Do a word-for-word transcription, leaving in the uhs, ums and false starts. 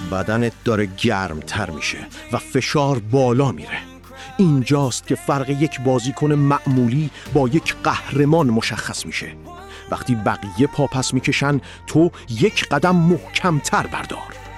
بدنت داره گرمتر میشه و فشار بالا میره. اینجاست که فرق یک بازیکن معمولی با یک قهرمان مشخص میشه. وقتی بقیه پا پس میکشن، تو یک قدم محکمتر بردار.